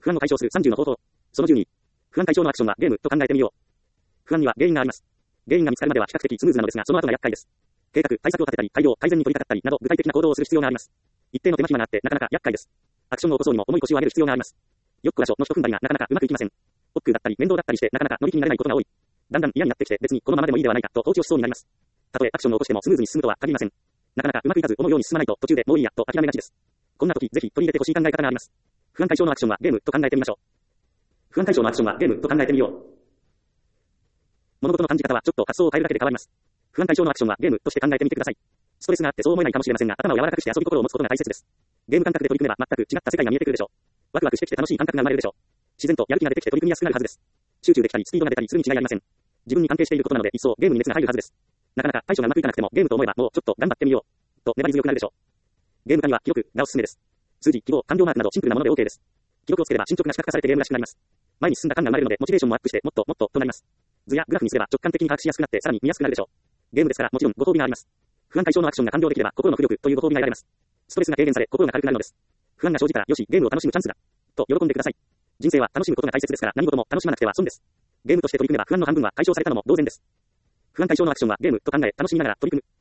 不安を解消する30の方法。その12。不安解消のアクションはゲームと考えてみよう。不安には原因があります。原因が見つかるまでは比較的スムーズなのですが、その後が厄介です。計画、対策を立てたり、対応、改善に取り掛かったりなど具体的な行動をする必要があります。一定の手間暇があってなかなか厄介です。アクションを起こそうにも重い腰を上げる必要があります。よっこらしょの一踏ん張りがなかなかうまくいきません。億劫だったり面倒だったりしてなかなか乗り気になれないことが多い。だんだん嫌になってきて別にこのままでもいいではないかと放置をしそうになります。たとえアクションを起こしてもスムーズに進むとは限りません。なかなかうまくいかず思うように進まないと途中でもういいやと諦めがちです。こんな時ぜひ取り入れてほしい考え方があります。不安解消のアクションはゲームと考えてみましょう。不安解消のアクションはゲームと考えてみよう。物事の感じ方はちょっと発想を変えるだけで変わります。不安解消のアクションはゲームとして考えてみてください。ストレスがあってそう思えないかもしれませんが、頭を柔らかくして遊び心を持つことが大切です。ゲーム感覚で取り組めば全く違った世界が見えてくるでしょう。ワクワクしてきて楽しい感覚が生まれるでしょう。自然とやる気が出てきて取り組みやすくなるはずです。集中できたりスピードが出たりするに違いありません。自分に関係していることなので一層ゲームに熱が入るはずです。なかなか対処がうまくいかなくてもゲームと思えばもうちょっと頑張ってみようと粘り強くなるでしょう。ゲーム化には記録がおすすめです。数字、記号、完了マークなどシンプルなもので OK です。記録をつければ進捗が視覚化されてゲームらしくなります。前に進んだ感が生まれるのでモチベーションもアップしてもっともっととなります。図やグラフにすれば直感的に把握しやすくなってさらに見やすくなるでしょう。ゲームですからもちろんご褒美があります。不安解消のアクションが完了できれば心の浮力というご褒美が得られます。ストレスが軽減され心が軽くなるのです。不安が生じたらよしゲームを楽しむチャンスだと喜んでください。人生は楽しむことが大切ですから何事も楽しまなくては損です。ゲームとして取り組めば不安の半分は解消されたのも同然です。不安解消のアクションはゲームと考え楽しみながら取り組む。